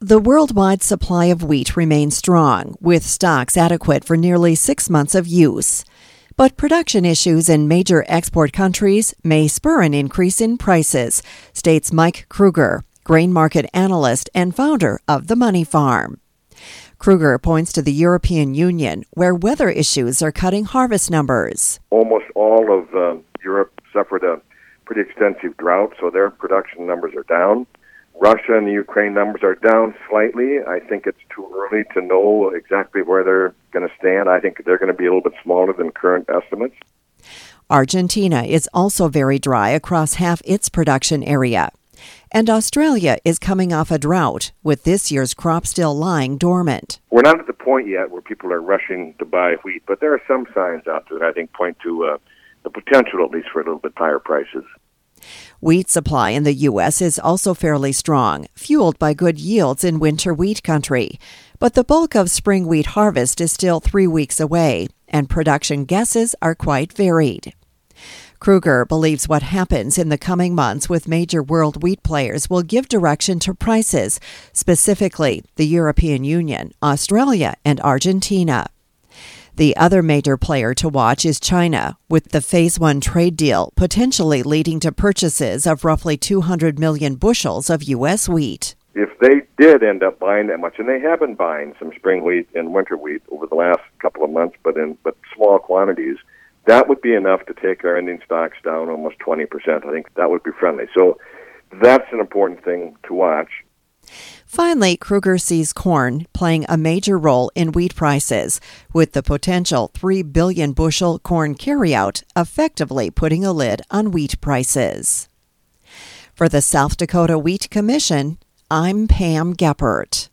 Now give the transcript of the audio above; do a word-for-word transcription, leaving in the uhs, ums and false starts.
The worldwide supply of wheat remains strong, with stocks adequate for nearly six months of use. But production issues in major export countries may spur an increase in prices, states Mike Kruger, grain market analyst and founder of The Money Farm. Kruger points to the European Union, where weather issues are cutting harvest numbers. Almost all of uh, Europe suffered a pretty extensive drought, so their production numbers are down. Russia and the Ukraine numbers are down slightly. I think it's too early to know exactly where they're going to stand. I think they're going to be a little bit smaller than current estimates. Argentina is also very dry across half its production area. And Australia is coming off a drought, with this year's crop still lying dormant. We're not at the point yet where people are rushing to buy wheat, but there are some signs out there that I think point to uh, the potential, at least, for a little bit higher prices. Wheat supply in the U S is also fairly strong, fueled by good yields in winter wheat country. But the bulk of spring wheat harvest is still three weeks away, and production guesses are quite varied. Kruger believes what happens in the coming months with major world wheat players will give direction to prices, specifically the European Union, Australia, and Argentina. The other major player to watch is China, with the Phase One trade deal potentially leading to purchases of roughly two hundred million bushels of U S wheat. If they did end up buying that much, and they have been buying some spring wheat and winter wheat over the last couple of months, but in but small quantities, that would be enough to take our ending stocks down almost twenty percent. I think that would be friendly. So that's an important thing to watch. Finally, Kruger sees corn playing a major role in wheat prices, with the potential three billion bushel corn carryout effectively putting a lid on wheat prices. For the South Dakota Wheat Commission, I'm Pam Geppert.